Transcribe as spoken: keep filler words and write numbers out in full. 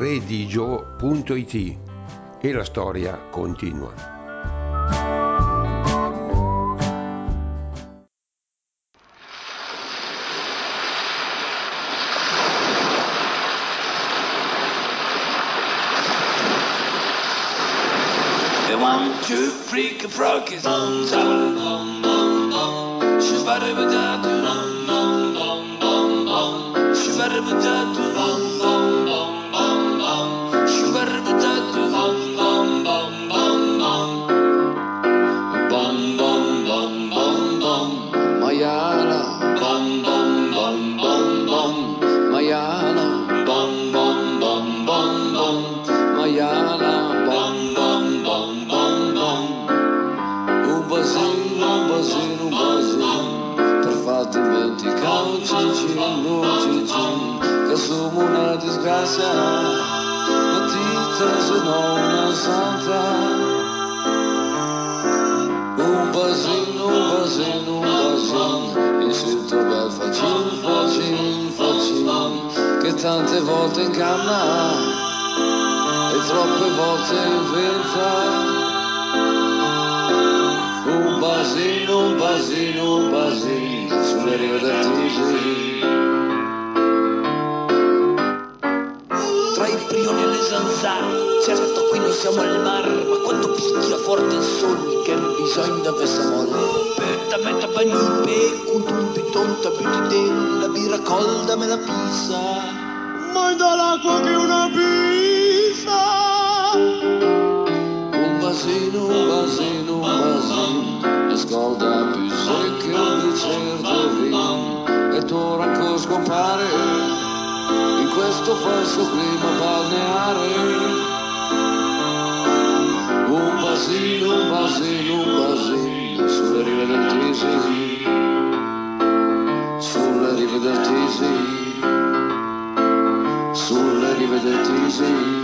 redigio punto it e la storia continua. One, two, three, frog is on top. Bum, bum, bum. Shibari badadu. Bum, bum, bum, bum, bum. Shibari badadu. Bum, bum, bum, bum, bum. Shibari badadu. Bum, bum, bum, bum, bum. Bum, bum, bum, bum, bum. Mayala. Bum, bum, bum, bum, bum. Mayala. Bum, bum, bum, bum, bum. Mayala. Bum, bum, bum, bum, bum. Un basino, un basino, un basino per far dimenticare un cicin, un cicin che sono una disgrazia, matita se non una santa. Un basino, un basino, un basino in sito bel facin, facin, facin che tante volte inganna e troppe volte inventa. Un basino, un basino, un basino sulle rive del Tisi. Tra i prioni e le zanzare, certo qui non siamo al mare, ma quando picchia forte il sole che il bisogno deve s'amore. Petta metta bagni pe, con un pitonta più di la birra colda me la pizza. Manda l'acqua che una pizza. Un basino, un basino, un basino, la scolda più secca e un bicchiere di vino, e ora che scompare in questo falso clima balneare. Un basino, un basino, un basino, sulle rive del Tisi, sulle rive del Tisi, sulle rive del Tisi.